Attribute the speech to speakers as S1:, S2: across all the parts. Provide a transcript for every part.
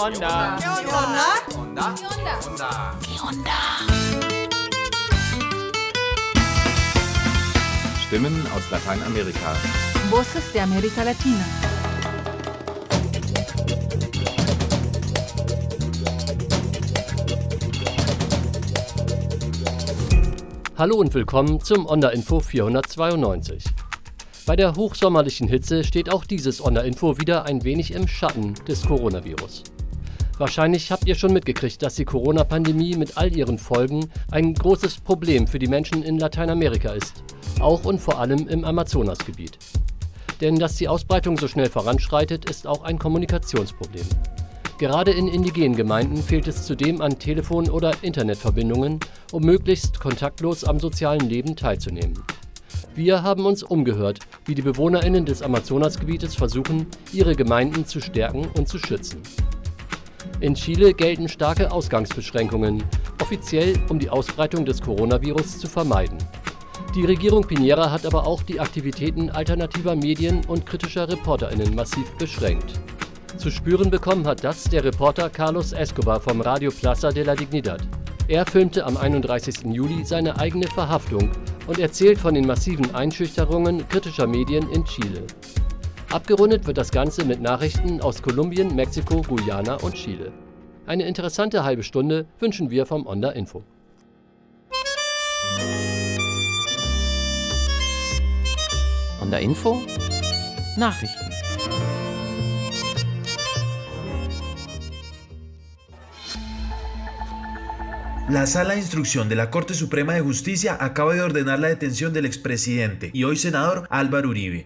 S1: onda?
S2: ¿Qué onda?
S1: Onda? Onda?
S2: ¿Qué onda?
S3: Stimmen aus Lateinamerika.
S4: Voces de América Latina.
S5: Hallo und willkommen zum Onda-Info 492. Bei der hochsommerlichen Hitze steht auch dieses Onda-Info wieder ein wenig im Schatten des Coronavirus. Wahrscheinlich habt ihr schon mitgekriegt, dass die Corona-Pandemie mit all ihren Folgen ein großes Problem für die Menschen in Lateinamerika ist, auch und vor allem im Amazonasgebiet. Denn dass die Ausbreitung so schnell voranschreitet, ist auch ein Kommunikationsproblem. Gerade in indigenen Gemeinden fehlt es zudem an Telefon- oder Internetverbindungen, um möglichst kontaktlos am sozialen Leben teilzunehmen. Wir haben uns umgehört, wie die BewohnerInnen des Amazonasgebietes versuchen, ihre Gemeinden zu stärken und zu schützen. In Chile gelten starke Ausgangsbeschränkungen, offiziell um die Ausbreitung des Coronavirus zu vermeiden. Die Regierung Piñera hat aber auch die Aktivitäten alternativer Medien und kritischer ReporterInnen massiv beschränkt. Zu spüren bekommen hat das der Reporter Carlos Escobar vom Radio Plaza de la Dignidad. Er filmte am 31. Juli seine eigene Verhaftung und erzählt von den massiven Einschüchterungen kritischer Medien in Chile. Abgerundet wird das Ganze mit Nachrichten aus Kolumbien, Mexiko, Guyana und Chile. Eine interessante halbe Stunde wünschen wir vom Onda-Info.
S1: Onda-Info? Nachrichten.
S6: La Sala de Instrucción de la Corte Suprema de Justicia acaba de ordenar la detención del expresidente y hoy senador Álvaro Uribe.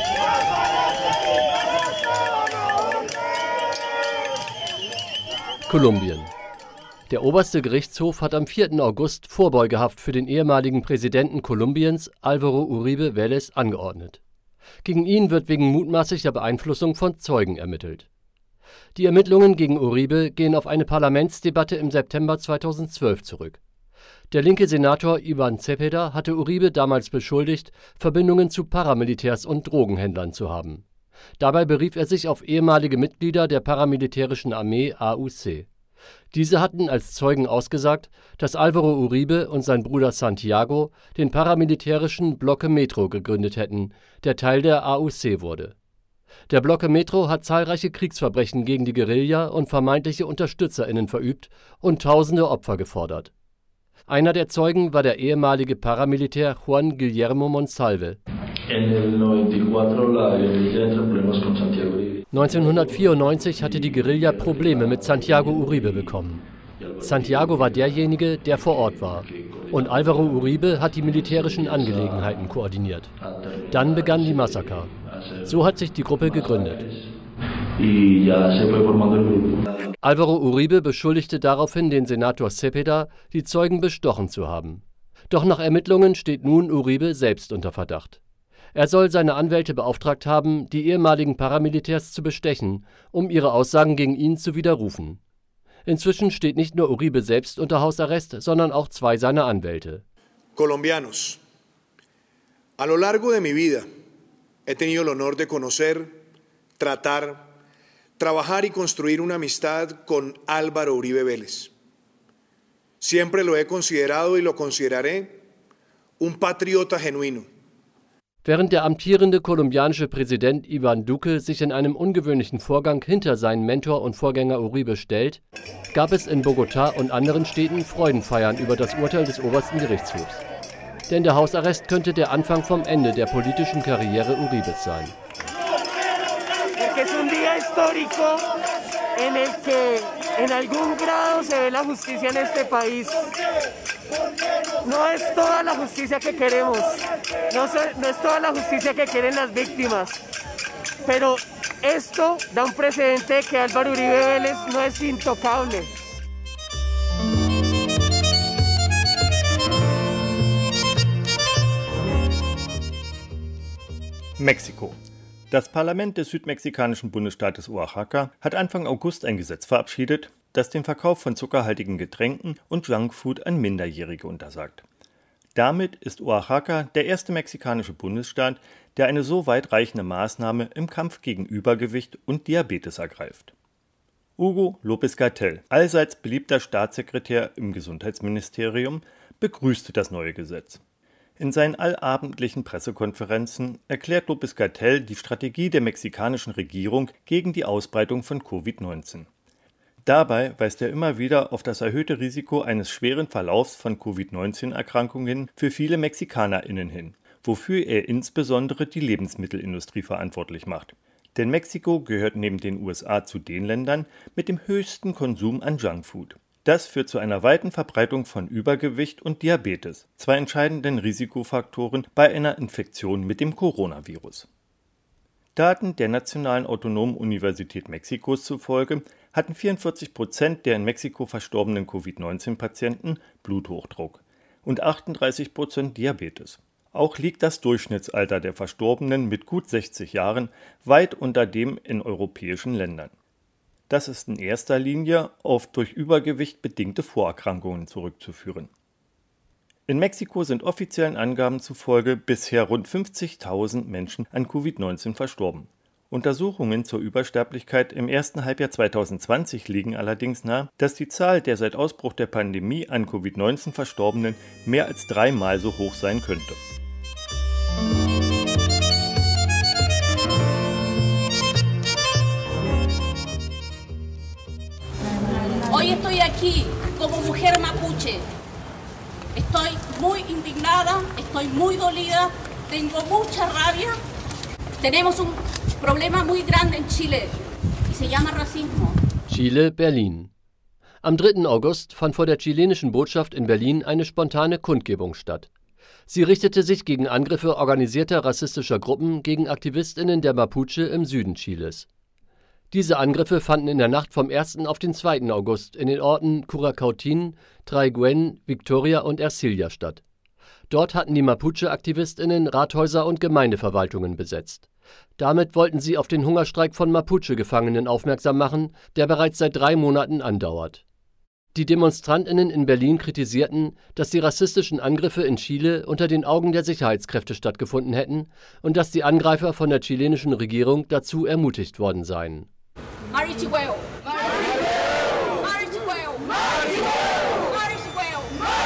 S5: Kolumbien. Der oberste Gerichtshof hat am 4. August Vorbeugehaft für den ehemaligen Präsidenten Kolumbiens, Álvaro Uribe Vélez, angeordnet. Gegen ihn wird wegen mutmaßlicher Beeinflussung von Zeugen ermittelt. Die Ermittlungen gegen Uribe gehen auf eine Parlamentsdebatte im September 2012 zurück. Der linke Senator Iván Cepeda hatte Uribe damals beschuldigt, Verbindungen zu Paramilitärs und Drogenhändlern zu haben. Dabei berief er sich auf ehemalige Mitglieder der paramilitärischen Armee AUC. Diese hatten als Zeugen ausgesagt, dass Álvaro Uribe und sein Bruder Santiago den paramilitärischen Bloque Metro gegründet hätten, der Teil der AUC wurde. Der Bloque Metro hat zahlreiche Kriegsverbrechen gegen die Guerilla und vermeintliche UnterstützerInnen verübt und tausende Opfer gefordert. Einer der Zeugen war der ehemalige Paramilitär Juan Guillermo Monsalve. 1994 hatte die Guerilla Probleme mit Santiago Uribe bekommen. Santiago war derjenige, der vor Ort war. Und Álvaro Uribe hat die militärischen Angelegenheiten koordiniert. Dann begann die Massaker. So hat sich die Gruppe gegründet. Álvaro Uribe beschuldigte daraufhin den Senator Cepeda, die Zeugen bestochen zu haben. Doch nach Ermittlungen steht nun Uribe selbst unter Verdacht. Er soll seine Anwälte beauftragt haben, die ehemaligen Paramilitärs zu bestechen, um ihre Aussagen gegen ihn zu widerrufen. Inzwischen steht nicht nur Uribe selbst unter Hausarrest, sondern auch zwei seiner Anwälte.
S7: Colombianos, a lo largo de mi vida he tenido el honor de conocer, tratar, trabajar y construir una amistad con Álvaro Uribe Vélez. Siempre lo he considerado y lo consideraré un patriota genuino.
S5: Während der amtierende kolumbianische Präsident Iván Duque sich in einem ungewöhnlichen Vorgang hinter seinen Mentor und Vorgänger Uribe stellt, gab es in Bogotá und anderen Städten Freudenfeiern über das Urteil des obersten Gerichtshofs. Denn der Hausarrest könnte der Anfang vom Ende der politischen Karriere Uribes sein.
S8: Es un día histórico en el que en algún grado se ve la justicia en este país. No es toda la justicia que queremos, no es toda la justicia que quieren las víctimas, pero esto da un precedente de que Álvaro Uribe Vélez no es intocable.
S9: Mexiko. Das Parlament des südmexikanischen Bundesstaates Oaxaca hat Anfang August ein Gesetz verabschiedet, das den Verkauf von zuckerhaltigen Getränken und Junkfood an Minderjährige untersagt. Damit ist Oaxaca der erste mexikanische Bundesstaat, der eine so weitreichende Maßnahme im Kampf gegen Übergewicht und Diabetes ergreift. Hugo López-Gatell, allseits beliebter Staatssekretär im Gesundheitsministerium, begrüßte das neue Gesetz. In seinen allabendlichen Pressekonferenzen erklärt López-Gatell die Strategie der mexikanischen Regierung gegen die Ausbreitung von Covid-19. Dabei weist er immer wieder auf das erhöhte Risiko eines schweren Verlaufs von Covid-19-Erkrankungen für viele MexikanerInnen hin, wofür er insbesondere die Lebensmittelindustrie verantwortlich macht. Denn Mexiko gehört neben den USA zu den Ländern mit dem höchsten Konsum an Junkfood. Das führt zu einer weiten Verbreitung von Übergewicht und Diabetes, zwei entscheidenden Risikofaktoren bei einer Infektion mit dem Coronavirus. Daten der Nationalen Autonomen Universität Mexikos zufolge hatten 44% der in Mexiko verstorbenen Covid-19-Patienten Bluthochdruck und 38% Diabetes. Auch liegt das Durchschnittsalter der Verstorbenen mit gut 60 Jahren weit unter dem in europäischen Ländern. Das ist in erster Linie auf durch Übergewicht bedingte Vorerkrankungen zurückzuführen. In Mexiko sind offiziellen Angaben zufolge bisher rund 50.000 Menschen an Covid-19 verstorben. Untersuchungen zur Übersterblichkeit im ersten Halbjahr 2020 legen allerdings nahe, dass die Zahl der seit Ausbruch der Pandemie an Covid-19 Verstorbenen mehr als 3-mal so hoch sein könnte.
S2: Hoy estoy aquí como mujer mapuche. Estoy muy indignada, estoy muy dolida, tengo mucha rabia. Tenemos un problema muy grande en Chile y se llama racismo.
S5: Chile, Berlin. Am 3. August fand vor der chilenischen Botschaft in Berlin eine spontane Kundgebung statt. Sie richtete sich gegen Angriffe organisierter rassistischer Gruppen gegen AktivistInnen der Mapuche im Süden Chiles. Diese Angriffe fanden in der Nacht vom 1. auf den 2. August in den Orten Curacautín, Traiguén, Victoria und Ercilla statt. Dort hatten die Mapuche-AktivistInnen Rathäuser und Gemeindeverwaltungen besetzt. Damit wollten sie auf den Hungerstreik von Mapuche-Gefangenen aufmerksam machen, der bereits seit 3 Monaten andauert. Die DemonstrantInnen in Berlin kritisierten, dass die rassistischen Angriffe in Chile unter den Augen der Sicherheitskräfte stattgefunden hätten und dass die Angreifer von der chilenischen Regierung dazu ermutigt worden seien.
S2: Marichihueo. Marichihueo. Marichihueo.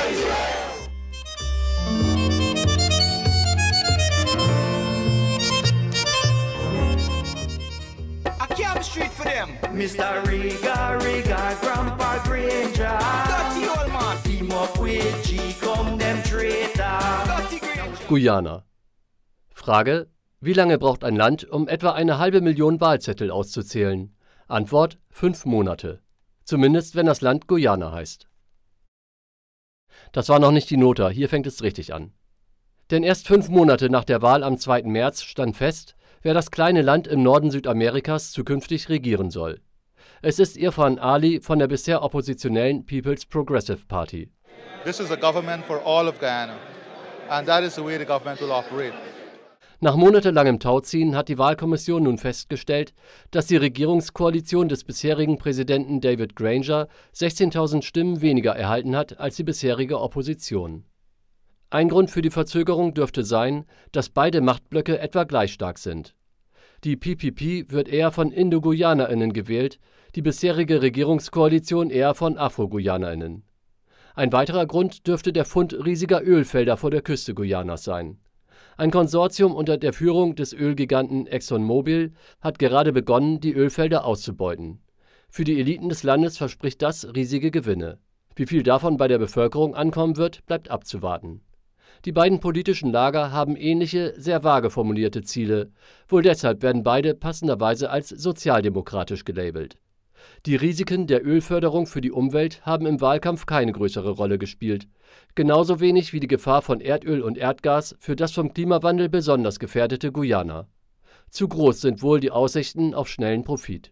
S10: I came straight for them.
S11: Mr. Riga, Grandpa Granger.
S10: Dirty old man.
S11: Team up with G, come them traitor.
S10: Dirty Granger.
S5: Guyana. Frage: Wie lange braucht ein Land, um etwa 500.000 Wahlzettel auszuzählen? Antwort: 5 Monate. Zumindest, wenn das Land Guyana heißt. Das war noch nicht die Nota, hier fängt es richtig an. Denn erst 5 Monate nach der Wahl am 2. März stand fest, wer das kleine Land im Norden Südamerikas zukünftig regieren soll. Es ist Irfan Ali von der bisher oppositionellen People's Progressive Party.
S12: This is a government for all of Guyana, and that is the way the government will operate.
S5: Nach monatelangem Tauziehen hat die Wahlkommission nun festgestellt, dass die Regierungskoalition des bisherigen Präsidenten David Granger 16.000 Stimmen weniger erhalten hat als die bisherige Opposition. Ein Grund für die Verzögerung dürfte sein, dass beide Machtblöcke etwa gleich stark sind. Die PPP wird eher von Indo-GuyanerInnen gewählt, die bisherige Regierungskoalition eher von Afro-GuyanerInnen. Ein weiterer Grund dürfte der Fund riesiger Ölfelder vor der Küste Guyanas sein. Ein Konsortium unter der Führung des Ölgiganten ExxonMobil hat gerade begonnen, die Ölfelder auszubeuten. Für die Eliten des Landes verspricht das riesige Gewinne. Wie viel davon bei der Bevölkerung ankommen wird, bleibt abzuwarten. Die beiden politischen Lager haben ähnliche, sehr vage formulierte Ziele. Wohl deshalb werden beide passenderweise als sozialdemokratisch gelabelt. Die Risiken der Ölförderung für die Umwelt haben im Wahlkampf keine größere Rolle gespielt. Genauso wenig wie die Gefahr von Erdöl und Erdgas für das vom Klimawandel besonders gefährdete Guyana. Zu groß sind wohl die Aussichten auf schnellen Profit.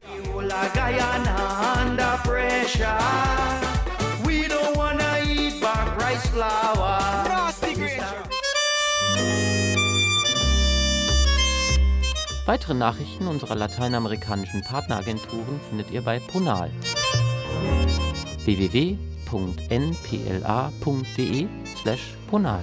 S1: Weitere Nachrichten unserer lateinamerikanischen Partneragenturen findet ihr bei Ponal. www.npla.de/Ponal.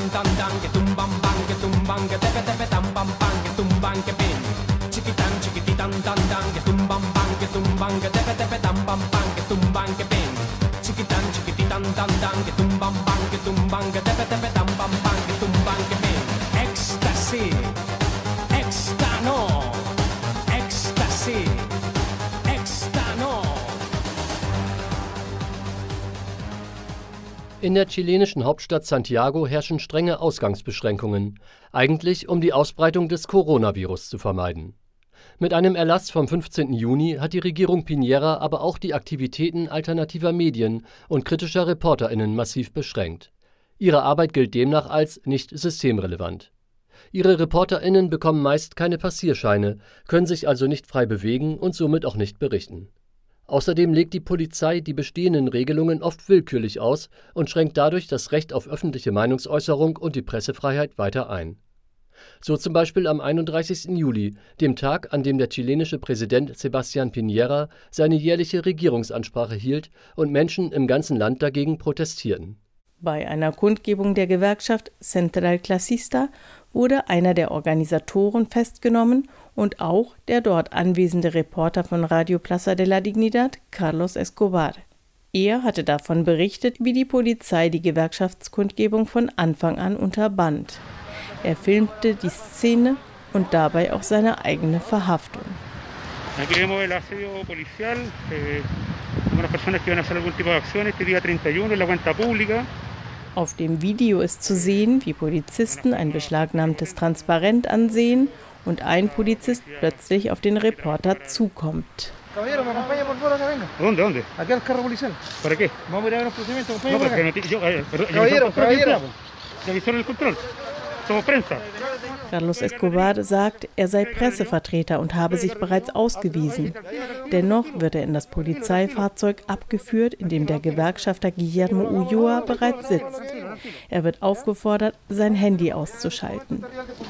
S13: Ecstasy, Extano, Ecstasy, Extano.
S5: In der chilenischen Hauptstadt Santiago herrschen strenge Ausgangsbeschränkungen, eigentlich um die Ausbreitung des Coronavirus zu vermeiden. Mit einem Erlass vom 15. Juni hat die Regierung Piñera aber auch die Aktivitäten alternativer Medien und kritischer ReporterInnen massiv beschränkt. Ihre Arbeit gilt demnach als nicht systemrelevant. Ihre ReporterInnen bekommen meist keine Passierscheine, können sich also nicht frei bewegen und somit auch nicht berichten. Außerdem legt die Polizei die bestehenden Regelungen oft willkürlich aus und schränkt dadurch das Recht auf öffentliche Meinungsäußerung und die Pressefreiheit weiter ein. So zum Beispiel am 31. Juli, dem Tag, an dem der chilenische Präsident Sebastián Piñera seine jährliche Regierungsansprache hielt und Menschen im ganzen Land dagegen protestierten.
S14: Bei einer Kundgebung der Gewerkschaft Central Clasista wurde einer der Organisatoren festgenommen und auch der dort anwesende Reporter von Radio Plaza de la Dignidad, Carlos Escobar. Er hatte davon berichtet, wie die Polizei die Gewerkschaftskundgebung von Anfang an unterband. Er filmte die Szene und dabei auch seine eigene Verhaftung.
S15: Aquí vemos el asedio policial, algunas personas que iban a hacer algún tipo de acción este día 31 en la cuenta pública.
S14: Auf dem Video ist zu sehen, wie Polizisten ein beschlagnahmtes Transparent ansehen und ein Polizist plötzlich auf den Reporter zukommt.
S15: Caballero, ¿me acompaña por favor acá, venga? ¿Dónde? Aquí al carro policial. ¿Para qué? Vamos a ir a ver los procedimientos, acompaña por acá. Caballero. ¿Ya avisaron el control? Somos prensa.
S14: Carlos Escobar sagt, er sei Pressevertreter und habe sich bereits ausgewiesen. Dennoch wird er in das Polizeifahrzeug abgeführt, in dem der Gewerkschafter Guillermo Ulloa bereits sitzt. Er wird aufgefordert, sein Handy auszuschalten.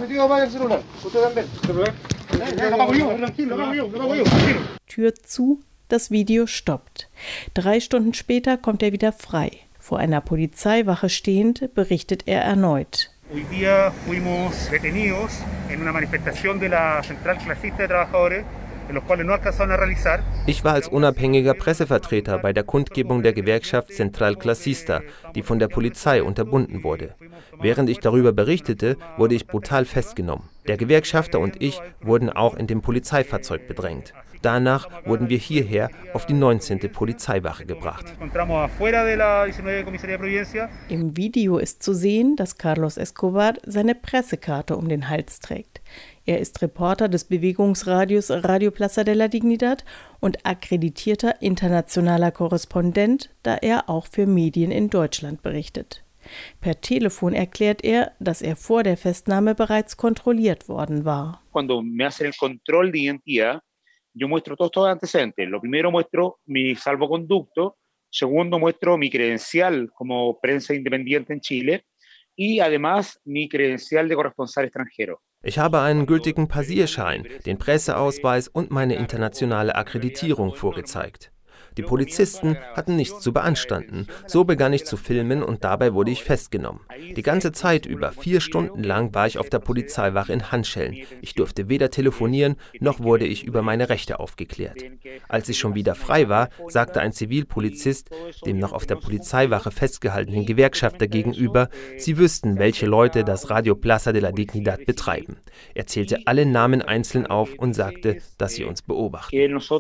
S14: Tür zu, das Video stoppt. 3 Stunden später kommt er wieder frei. Vor einer Polizeiwache stehend berichtet er erneut.
S15: Hoy día fuimos detenidos en una manifestación de la Central Clasista de Trabajadores, en los cuales no alcanzaron a realizar.
S1: Ich war als unabhängiger Pressevertreter bei der Kundgebung der Gewerkschaft Central Clasista, die von der Polizei unterbunden wurde. Während ich darüber berichtete, wurde ich brutal festgenommen. Der Gewerkschafter und ich wurden auch in dem Polizeifahrzeug bedrängt. Danach wurden wir hierher auf die 19. Polizeiwache gebracht.
S14: Im Video ist zu sehen, dass Carlos Escobar seine Pressekarte um den Hals trägt. Er ist Reporter des Bewegungsradios Radio Plaza de la Dignidad und akkreditierter internationaler Korrespondent, da er auch für Medien in Deutschland berichtet. Per Telefon erklärt er, dass er vor der Festnahme bereits kontrolliert worden war.
S15: Cuando me hacen el control de identidad, yo muestro todos estos antecedentes. Lo primero muestro mi salvoconducto, segundo muestro mi credencial como prensa independiente en Chile y además mi credencial de corresponsal extranjero.
S1: Ich habe einen gültigen Passierschein, den Presseausweis und meine internationale Akkreditierung vorgezeigt. Die Polizisten hatten nichts zu beanstanden. So begann ich zu filmen und dabei wurde ich festgenommen. Die ganze Zeit über, 4 Stunden lang, war ich auf der Polizeiwache in Handschellen. Ich durfte weder telefonieren, noch wurde ich über meine Rechte aufgeklärt. Als ich schon wieder frei war, sagte ein Zivilpolizist dem noch auf der Polizeiwache festgehaltenen Gewerkschafter gegenüber, sie wüssten, welche Leute das Radio Plaza de la Dignidad betreiben. Er zählte alle Namen einzeln auf und sagte, dass sie uns beobachten.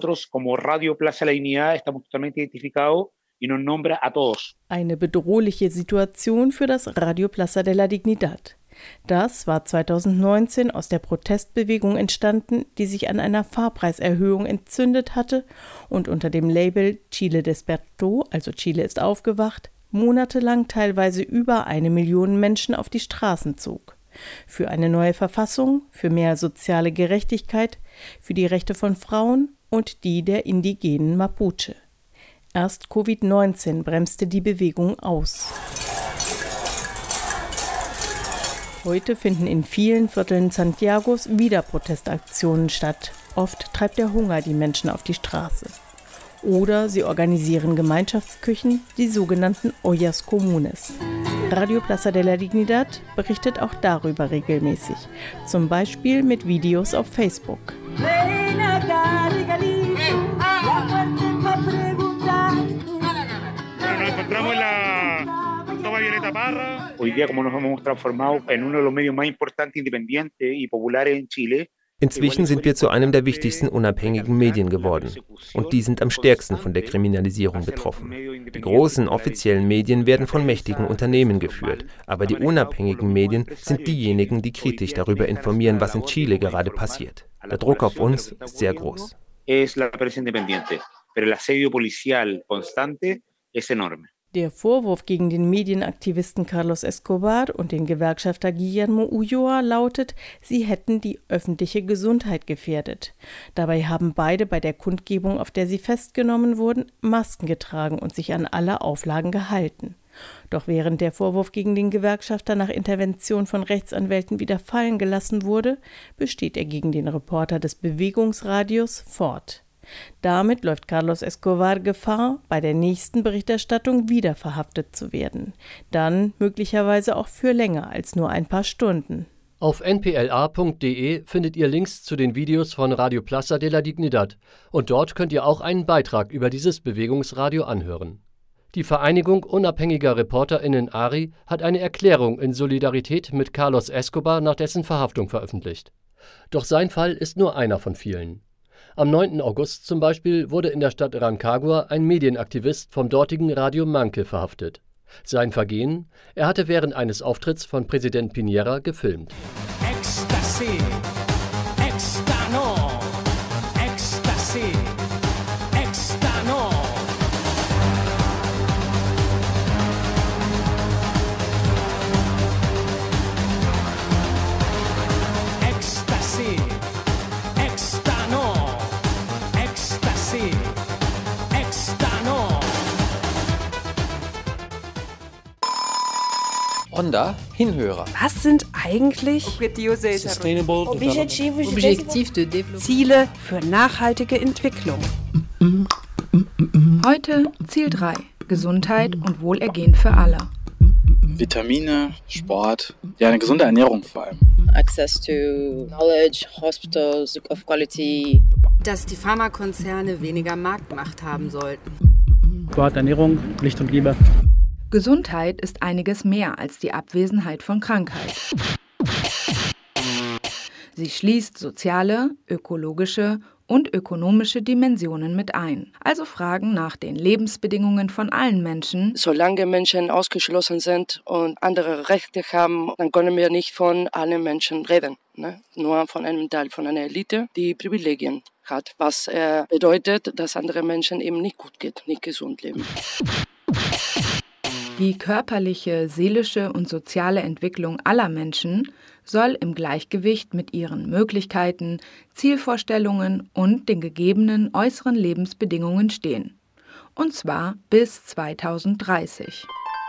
S14: Eine bedrohliche Situation für das Radio Plaza de la Dignidad. Das war 2019 aus der Protestbewegung entstanden, die sich an einer Fahrpreiserhöhung entzündet hatte und unter dem Label Chile despertó, also Chile ist aufgewacht, monatelang teilweise über 1 Million Menschen auf die Straßen zog. Für eine neue Verfassung, für mehr soziale Gerechtigkeit, für die Rechte von Frauen und die der indigenen Mapuche. Erst Covid-19 bremste die Bewegung aus. Heute finden in vielen Vierteln Santiagos wieder Protestaktionen statt. Oft treibt der Hunger die Menschen auf die Straße. Oder sie organisieren Gemeinschaftsküchen, die sogenannten Ollas Comunes. Radio Plaza de la Dignidad berichtet auch darüber regelmäßig, zum Beispiel mit Videos auf Facebook.
S15: Hoy día, como nos hemos transformado en uno de los medios más importantes, independientes y populares en Chile.
S1: Inzwischen sind wir zu einem der wichtigsten unabhängigen Medien geworden. Und die sind am stärksten von der Kriminalisierung betroffen. Die großen offiziellen Medien werden von mächtigen Unternehmen geführt. Aber die unabhängigen Medien sind diejenigen, die kritisch darüber informieren, was in Chile gerade passiert. Der Druck auf uns ist sehr groß.
S14: Der Vorwurf gegen den Medienaktivisten Carlos Escobar und den Gewerkschafter Guillermo Ulloa lautet, sie hätten die öffentliche Gesundheit gefährdet. Dabei haben beide bei der Kundgebung, auf der sie festgenommen wurden, Masken getragen und sich an alle Auflagen gehalten. Doch während der Vorwurf gegen den Gewerkschafter nach Intervention von Rechtsanwälten wieder fallen gelassen wurde, besteht er gegen den Reporter des Bewegungsradios fort. Damit läuft Carlos Escobar Gefahr, bei der nächsten Berichterstattung wieder verhaftet zu werden. Dann möglicherweise auch für länger als nur ein paar Stunden.
S5: Auf npla.de findet ihr Links zu den Videos von Radio Plaza de la Dignidad und dort könnt ihr auch einen Beitrag über dieses Bewegungsradio anhören. Die Vereinigung unabhängiger ReporterInnen ARI hat eine Erklärung in Solidarität mit Carlos Escobar nach dessen Verhaftung veröffentlicht. Doch sein Fall ist nur einer von vielen. Am 9. August zum Beispiel wurde in der Stadt Rancagua ein Medienaktivist vom dortigen Radio Manque verhaftet. Sein Vergehen: Er hatte während eines Auftritts von Präsident Piñera gefilmt.
S13: Ecstasy, Extano, Ecstasy, Extano. Ecstasy, Extano.
S16: Onda Hinhörer.
S17: Was sind eigentlich Ziele für nachhaltige Entwicklung?
S4: Heute Ziel 3: Gesundheit und Wohlergehen für alle.
S18: Vitamine, Sport, ja, eine gesunde Ernährung vor allem.
S19: Access to knowledge, hospitals of quality.
S17: Dass die Pharmakonzerne weniger Marktmacht haben sollten.
S20: Sport, Ernährung, Licht und Liebe.
S4: Gesundheit ist einiges mehr als die Abwesenheit von Krankheit. Sie schließt soziale, ökologische und ökonomische Dimensionen mit ein. Also Fragen nach den Lebensbedingungen von allen Menschen.
S19: Solange Menschen ausgeschlossen sind und andere Rechte haben, dann können wir nicht von allen Menschen reden. Ne? Nur von einem Teil, von einer Elite, die Privilegien hat. Was bedeutet, dass andere Menschen eben nicht gut geht, nicht gesund leben.
S4: Die körperliche, seelische und soziale Entwicklung aller Menschen soll im Gleichgewicht mit ihren Möglichkeiten, Zielvorstellungen und den gegebenen äußeren Lebensbedingungen stehen. Und zwar bis 2030.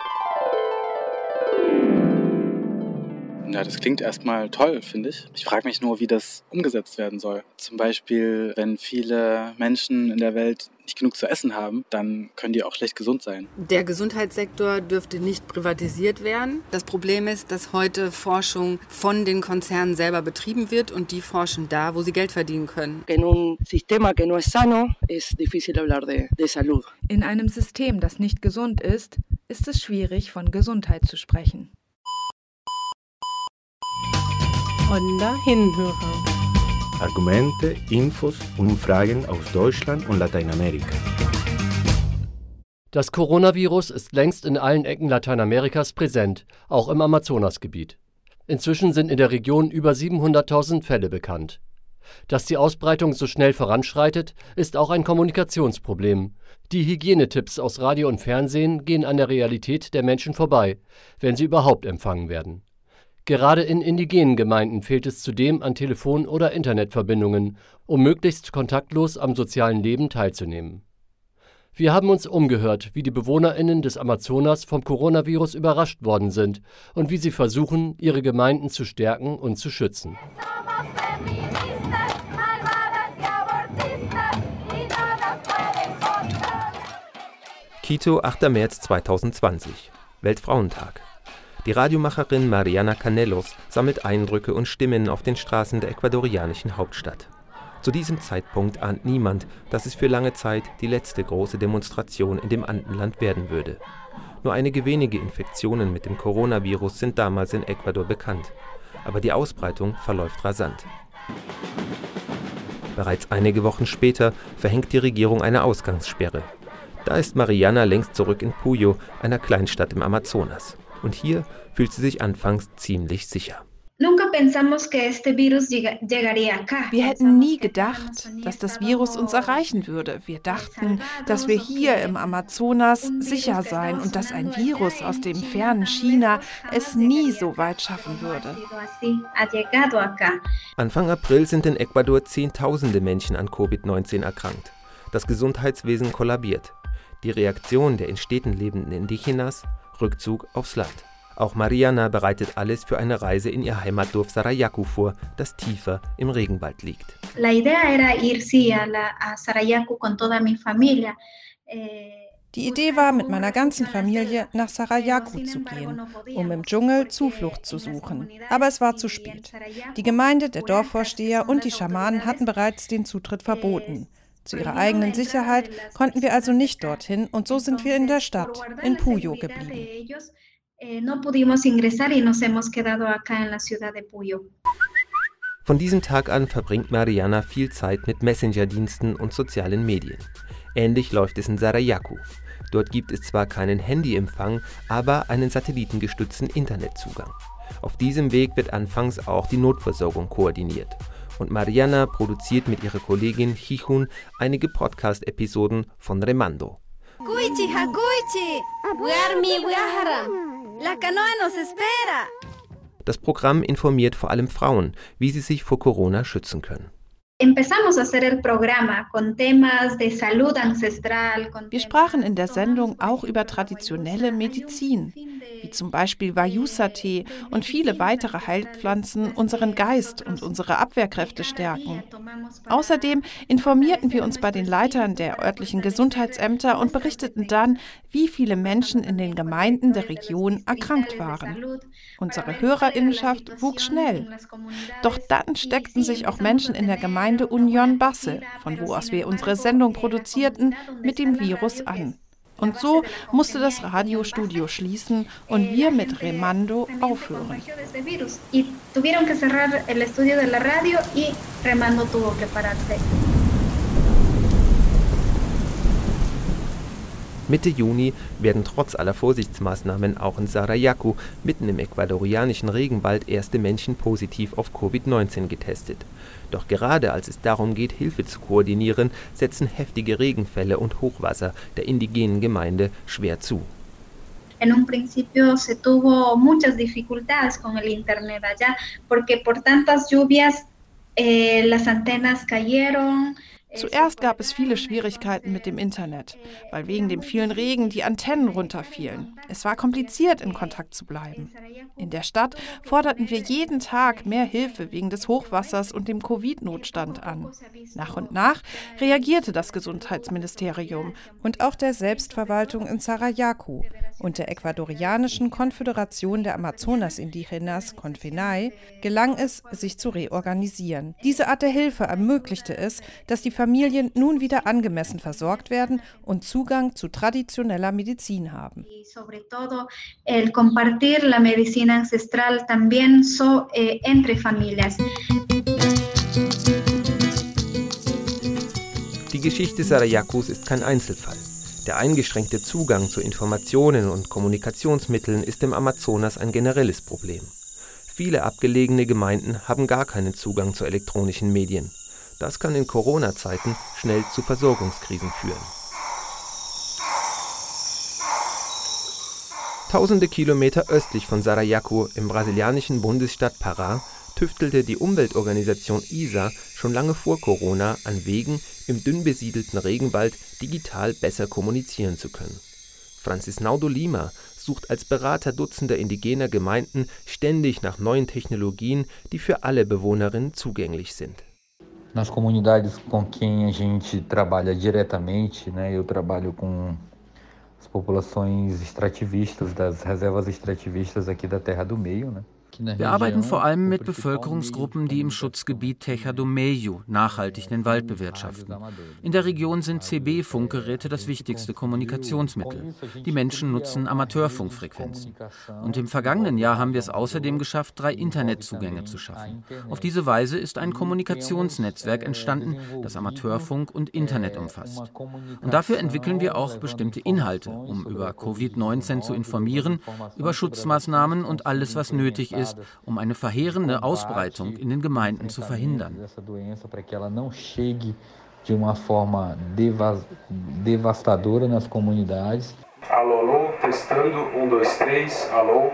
S18: Ja, das klingt erstmal toll, finde ich. Ich frage mich nur, wie das umgesetzt werden soll. Zum Beispiel, wenn viele Menschen in der Welt nicht genug zu essen haben, dann können die auch schlecht gesund sein.
S17: Der Gesundheitssektor dürfte nicht privatisiert werden. Das Problem ist, dass heute Forschung von den Konzernen selber betrieben wird und die forschen da, wo sie Geld verdienen können.
S19: En un sistema que no es sano, es difícil hablar de salud.
S4: In einem System, das nicht gesund ist es schwierig, von Gesundheit zu sprechen.
S14: Onda Hinhörer.
S21: Argumente, Infos und Umfragen aus Deutschland und Lateinamerika.
S5: Das Coronavirus ist längst in allen Ecken Lateinamerikas präsent, auch im Amazonasgebiet. Inzwischen sind in der Region über 700.000 Fälle bekannt. Dass die Ausbreitung so schnell voranschreitet, ist auch ein Kommunikationsproblem. Die Hygienetipps aus Radio und Fernsehen gehen an der Realität der Menschen vorbei, wenn sie überhaupt empfangen werden. Gerade in indigenen Gemeinden fehlt es zudem an Telefon- oder Internetverbindungen, um möglichst kontaktlos am sozialen Leben teilzunehmen. Wir haben uns umgehört, wie die BewohnerInnen des Amazonas vom Coronavirus überrascht worden sind und wie sie versuchen, ihre Gemeinden zu stärken und zu schützen.
S1: Quito, 8. März 2020. Weltfrauentag. Die Radiomacherin Mariana Canelos sammelt Eindrücke und Stimmen auf den Straßen der ecuadorianischen Hauptstadt. Zu diesem Zeitpunkt ahnt niemand, dass es für lange Zeit die letzte große Demonstration in dem Andenland werden würde. Nur einige wenige Infektionen mit dem Coronavirus sind damals in Ecuador bekannt. Aber die Ausbreitung verläuft rasant. Bereits einige Wochen später verhängt die Regierung eine Ausgangssperre. Da ist Mariana längst zurück in Puyo, einer Kleinstadt im Amazonas. Und hier fühlt sie sich anfangs ziemlich sicher.
S4: Wir hätten nie gedacht, dass das Virus uns erreichen würde. Wir dachten, dass wir hier im Amazonas sicher sein und dass ein Virus aus dem fernen China es nie so weit schaffen würde.
S1: Anfang April sind in Ecuador Zehntausende Menschen an Covid-19 erkrankt. Das Gesundheitswesen kollabiert. Die Reaktion der in Städten lebenden Indigenas? Rückzug aufs Land. Auch Mariana bereitet alles für eine Reise in ihr Heimatdorf Sarayaku vor, das tiefer im Regenwald liegt.
S3: Die Idee war, mit meiner ganzen Familie nach Sarayaku zu gehen, um im Dschungel Zuflucht zu suchen. Aber es war zu spät. Die Gemeinde, der Dorfvorsteher und die Schamanen hatten bereits den Zutritt verboten. Zu ihrer eigenen Sicherheit konnten wir also nicht dorthin und so sind wir in der Stadt, in Puyo, geblieben.
S1: Von diesem Tag an verbringt Mariana viel Zeit mit Messenger-Diensten und sozialen Medien. Ähnlich läuft es in Sarayaku. Dort gibt es zwar keinen Handyempfang, aber einen satellitengestützten Internetzugang. Auf diesem Weg wird anfangs auch die Notversorgung koordiniert. Und Mariana produziert mit ihrer Kollegin Chichun einige Podcast-Episoden von Remando. Das Programm informiert vor allem Frauen, wie sie sich vor Corona schützen können.
S3: Wir sprachen in der Sendung auch über traditionelle Medizin, wie zum Beispiel Vayusa-Tee und viele weitere Heilpflanzen unseren Geist und unsere Abwehrkräfte stärken. Außerdem informierten wir uns bei den Leitern der örtlichen Gesundheitsämter und berichteten dann, wie viele Menschen in den Gemeinden der Region erkrankt waren. Unsere Hörerinnenschaft wuchs schnell. Doch dann steckten sich auch Menschen in der Gemeinde Union Basse, von wo aus wir unsere Sendung produzierten, mit dem Virus an. Und so musste das Radiostudio schließen und wir mit Remando aufhören.
S1: Mitte Juni werden trotz aller Vorsichtsmaßnahmen auch in Sarayaku, mitten im ecuadorianischen Regenwald, erste Menschen positiv auf Covid-19 getestet. Doch gerade als es darum geht, Hilfe zu koordinieren, setzen heftige Regenfälle und Hochwasser der indigenen Gemeinde schwer zu.
S22: En un principio se tuvo muchas dificultades con el internet allá, porque por tantas lluvias las antenas cayeron.
S3: Zuerst gab es viele Schwierigkeiten mit dem Internet, weil wegen dem vielen Regen die Antennen runterfielen. Es war kompliziert, in Kontakt zu bleiben. In der Stadt forderten wir jeden Tag mehr Hilfe wegen des Hochwassers und dem Covid-Notstand an. Nach und nach reagierte das Gesundheitsministerium und auch der Selbstverwaltung in Sarayaku und der ecuadorianischen Konföderation der Amazonas-Indigenas, CONFENAI, gelang es, sich zu reorganisieren. Diese Art der Hilfe ermöglichte es, dass die Familien nun wieder angemessen versorgt werden und Zugang zu traditioneller Medizin haben.
S22: Sobre todo el compartir la medicina ancestral también entre familias.
S1: Die Geschichte Sarayakus ist kein Einzelfall. Der eingeschränkte Zugang zu Informationen und Kommunikationsmitteln ist im Amazonas ein generelles Problem. Viele abgelegene Gemeinden haben gar keinen Zugang zu elektronischen Medien. Das kann in Corona-Zeiten schnell zu Versorgungskrisen führen. Tausende Kilometer östlich von Sarayaku im brasilianischen Bundesstaat Pará tüftelte die Umweltorganisation ISA schon lange vor Corona an Wegen, im dünn besiedelten Regenwald digital besser kommunizieren zu können. Francisnaudo Lima sucht als Berater dutzender indigener Gemeinden ständig nach neuen Technologien, die für alle Bewohnerinnen zugänglich sind.
S23: Nas comunidades com quem a gente trabalha diretamente, né, eu trabalho com
S6: populações extrativistas, das reservas extrativistas aqui da Terra do Meio, né?
S7: Wir arbeiten vor allem mit Bevölkerungsgruppen, die im Schutzgebiet Terra do Meio nachhaltig den Wald bewirtschaften. In der Region sind CB-Funkgeräte das wichtigste Kommunikationsmittel. Die Menschen nutzen Amateurfunkfrequenzen. Und im vergangenen Jahr haben wir es außerdem geschafft, 3 Internetzugänge zu schaffen. Auf diese Weise ist ein Kommunikationsnetzwerk entstanden, das Amateurfunk und Internet umfasst. Und dafür entwickeln wir auch bestimmte Inhalte, um über Covid-19 zu informieren, über Schutzmaßnahmen und alles, was nötig ist, um eine verheerende Ausbreitung in den Gemeinden zu verhindern.
S23: Alô, testando, 1, 2, 3, alô.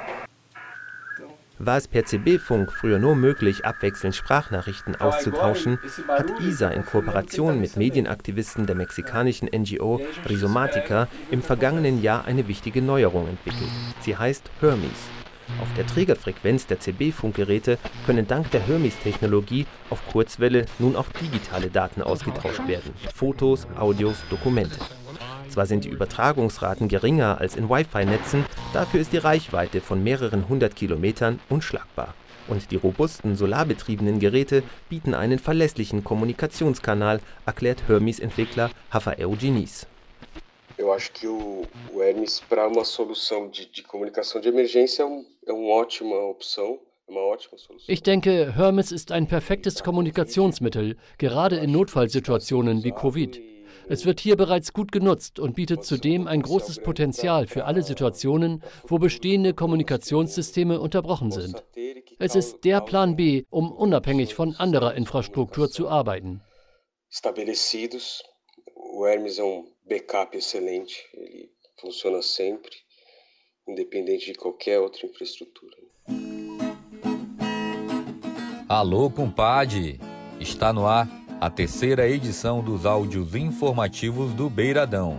S1: War es per CB-Funk früher nur möglich, abwechselnd Sprachnachrichten auszutauschen, hat ISA in Kooperation mit Medienaktivisten der mexikanischen NGO Rizomatica im vergangenen Jahr eine wichtige Neuerung entwickelt. Sie heißt Hermes. Auf der Trägerfrequenz der CB-Funkgeräte können dank der Hermes-Technologie auf Kurzwelle nun auch digitale Daten ausgetauscht werden. Fotos, Audios, Dokumente. Zwar sind die Übertragungsraten geringer als in Wi-Fi-Netzen, dafür ist die Reichweite von mehreren 100 Kilometern unschlagbar. Und die robusten solarbetriebenen Geräte bieten einen verlässlichen Kommunikationskanal, erklärt Hermes-Entwickler Rafael Diniz.
S24: Eu acho que o Hermes, para uma solução de comunicação de emergência, é uma ótima opção.
S5: Ich denke, Hermes ist ein perfektes Kommunikationsmittel, gerade in Notfallsituationen wie Covid. Es wird hier bereits gut genutzt und bietet zudem ein großes Potenzial für alle Situationen, wo bestehende Kommunikationssysteme unterbrochen sind. Es ist der Plan B, um unabhängig von anderer Infrastruktur zu arbeiten.
S24: O Hermes é Backup excelente, ele funciona sempre, independente de qualquer outra infraestrutura.
S25: Alô, compadre! Está no ar a 3ª edição dos áudios informativos do Beiradão.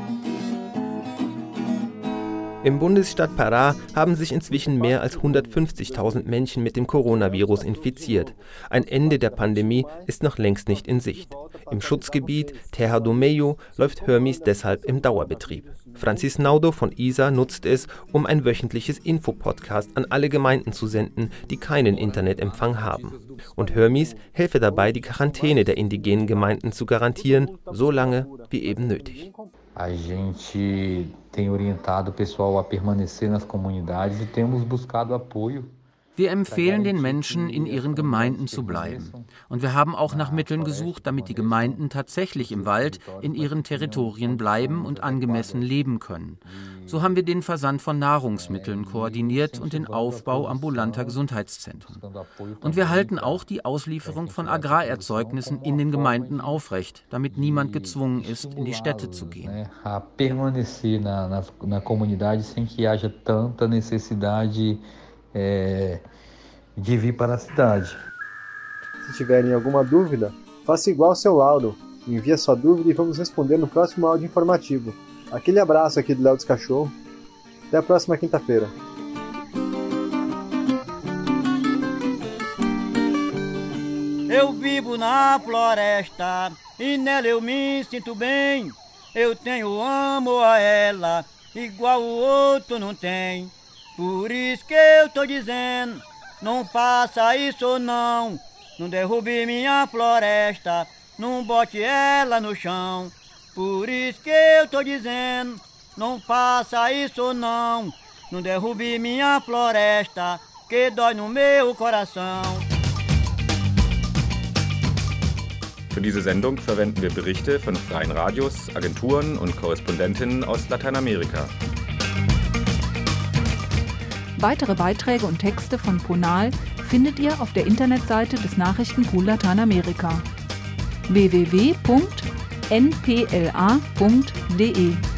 S1: Im Bundesstaat Pará haben sich inzwischen mehr als 150.000 Menschen mit dem Coronavirus infiziert. Ein Ende der Pandemie ist noch längst nicht in Sicht. Im Schutzgebiet Terra do Meio läuft Hermes deshalb im Dauerbetrieb. Francis Naudo von ISA nutzt es, um ein wöchentliches Infopodcast an alle Gemeinden zu senden, die keinen Internetempfang haben. Und Hermes helfe dabei, die Quarantäne der indigenen Gemeinden zu garantieren, so lange wie eben nötig.
S6: A gente tem orientado o pessoal a permanecer nas comunidades e temos buscado apoio.
S7: Wir empfehlen den Menschen, in ihren Gemeinden zu bleiben. Und wir haben auch nach Mitteln gesucht, damit die Gemeinden tatsächlich im Wald in ihren Territorien bleiben und angemessen leben können. So haben wir den Versand von Nahrungsmitteln koordiniert und den Aufbau ambulanter Gesundheitszentren. Und wir halten auch die Auslieferung von Agrarerzeugnissen in den Gemeinden aufrecht, damit niemand gezwungen ist, in die Städte zu gehen.
S6: A permanecer na comunidade sem que haja tanta necessidade de vir para a cidade.
S26: Se tiverem alguma dúvida, faça igual ao seu Lauro. Envie a sua dúvida e vamos responder no próximo áudio informativo. Aquele abraço aqui do Léo dos Cachorro. Até a próxima quinta-feira.
S27: Eu vivo na floresta e nela eu me sinto bem. Eu tenho amor a ela, igual o outro não tem. Por isso que eu tô dizendo, não faça isso não. Não derrube minha floresta, não bote ela no chão. Por isso que eu tô dizendo, não faça isso não. Não derrube minha floresta, que dói no meu coração.
S25: Für diese Sendung verwenden wir Berichte von freien Radios, Agenturen und Korrespondentinnen aus Lateinamerika.
S4: Weitere Beiträge und Texte von Ponal findet ihr auf der Internetseite des Nachrichtenpool Lateinamerika www.npla.de.